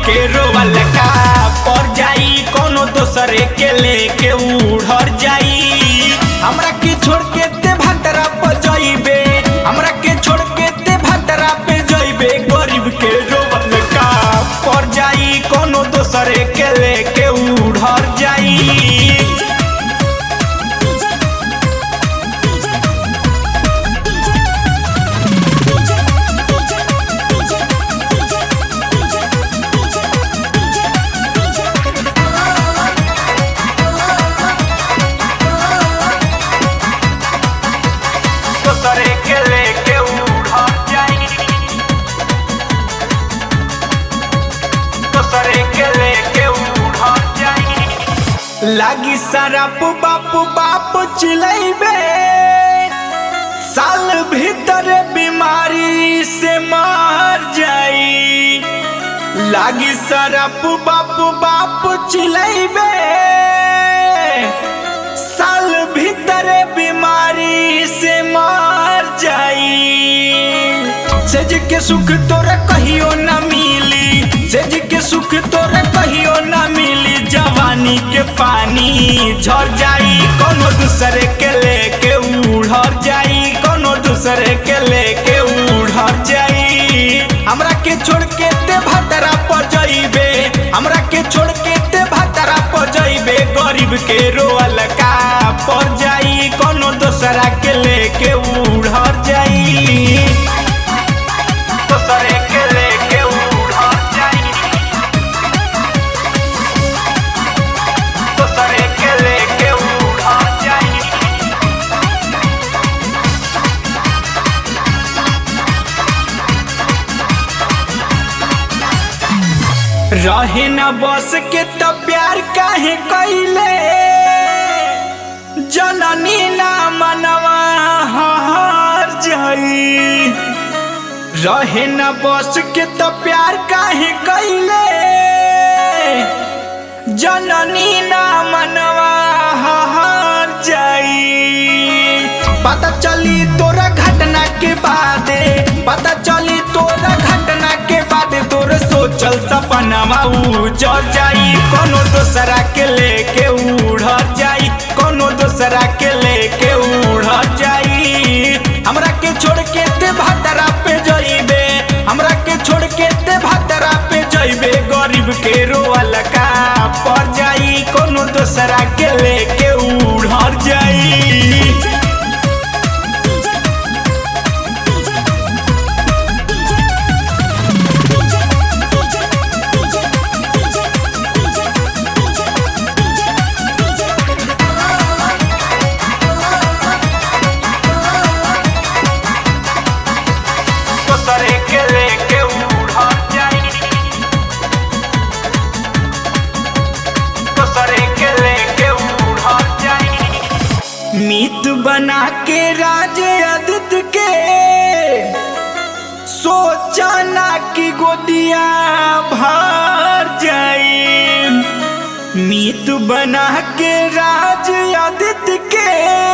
के रोवल का पर जाई कोनो दोसरे के लेके उड़र जाई। हमरा के छोड़ के ते भतरा पे जाइबे, हमरा के छोड़ के ते भतरा पे जाइबे। गरीब के रोवल का पर जाई कोनो दोसरे के लेके उड़र जाई। दोसरे के लेके उड़र जाई, दोसरे के लेके उड़र जाई। लागी सराप बाप बाप चिलैबे, साल भीतर बीमारी से मर जाई। लागी सराप बाप बाप चिलैबे, साल भीतर बीमारी से मर जाई। सेज के सुख तोरा कहियो न मिली, सेज के सुख तोरा कहियो न मिली। जवानी के पानी झर जाई कोनो दूसरे के लेके उड़र जाई, कोनो दूसरे के लेके उड़र जाई। हमरा के छोड़ के ते भतरा पर जाइबे, हमरा के छोड़ के ते भतरा पर जाइबे। गरीब के रोवल का पर जाई कोनो दोसरा के लेके उड़र जाई, दोसरे के लेके उड़र जाई, दोसरे के लेके उड़र जाई। रहे न बस के तो प्यार काहे कइले, जननी ना मनवा हर जाई। रहे न बस के तो प्यार काहे कइले, जननी ना मनवा हर जाई। पता चली तोरा घटना के बादे, पता चली तोरा घटना के बादे। तोर सोचल सपनवा उजर जाई, कोनो दोसरा के लेके उड़र जाई, कोनो दोसरा के लेके उड़र जाई। हमरा के छोड़ के ते भतरा पे जाइबे, हमरा के छोड़ के ते भतरा पे जाइबे। गरीब के रोवल का पर जाई कोनो दोसरा के लेके उड़र जाई। दोसरे के लेके उड़र जाई, दोसरे के लेके उड़र जाई। मीत बना के राज आदित्य के सोचना की गोदिया भर जाई। मीत बना के राज आदित्य के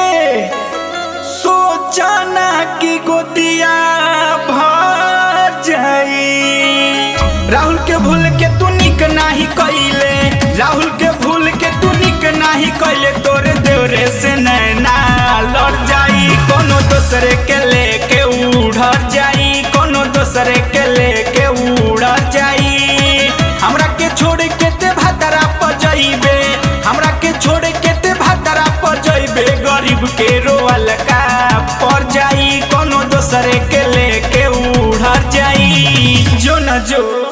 सोचना की गोदिया भर जाई। राहुल के भूल के तू निक नाही कइले, राहुल के भूल के तू निक नाही कइले। तोरे देवरे से नैना लड़ जाई, कोनो दोसरे के लेके उड़र जाई, कोनो दोसरे के लेके उड़र जाई। हमरा के छोड़ के ते भतरा पर जाइबे, हमरा के छोड़ के ते भतरा पर जाइबे। गरीब के रोवल का पर जाई कोनो दोसरे के लेके उड़र जाई। जो न जो